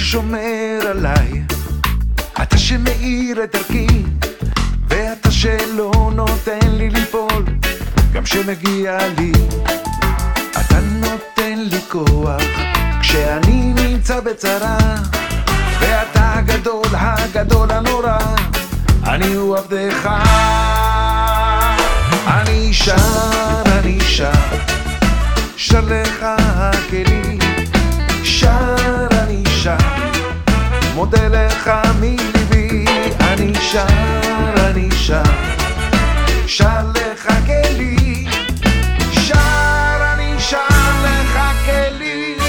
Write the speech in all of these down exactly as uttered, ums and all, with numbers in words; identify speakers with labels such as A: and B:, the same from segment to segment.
A: ששומר עליי, אתה שמאיר את דרכי, ואתה שלא נותן לי ליפול גם שמגיע לי. אתה נותן לי כוח כשאני נמצא בצרה, ואתה הגדול, הגדול הנורא, אני הוא עבדך. אני שר, אני שר, שר לך הכלים, שר אני שר, מודה לך מליבי. אני שר, אני שר, שר לך כלים, שר אני שר לך כלים.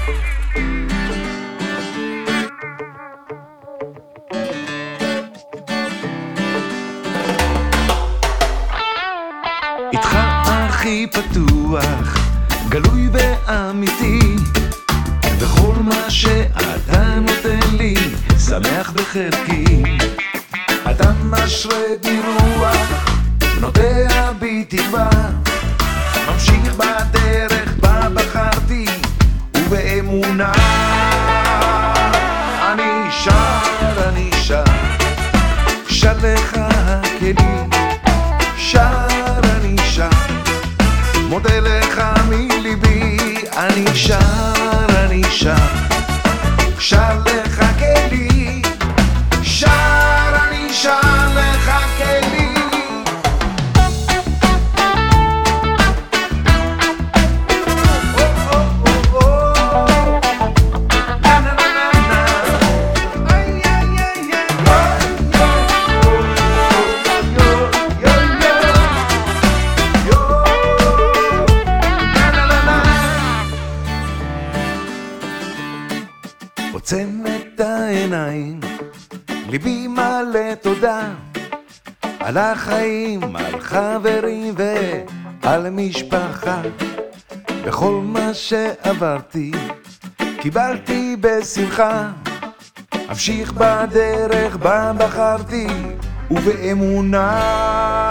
A: איתך הכי פתוח, גלוי ואמיתי, וכל מה שאתה נותן לי שמח בחלקי. אתה משרה בי רוח, נוטע בי תקווה, ממשיך בדרך בה בחרתי ובאמונה. אני שר, אני שר, שר לך הכלים, שר אני שר, מודה לך מליבי. אני שר, אני שר, שר לך כלים, שר אני שר לך כלים. עוצם את העיניים, ליבי מלא תודה על החיים, על חברים ועל משפחה. בכל מה שעברתי קיבלתי בשמחה, אמשיך בדרך בה בחרתי ובאמונה.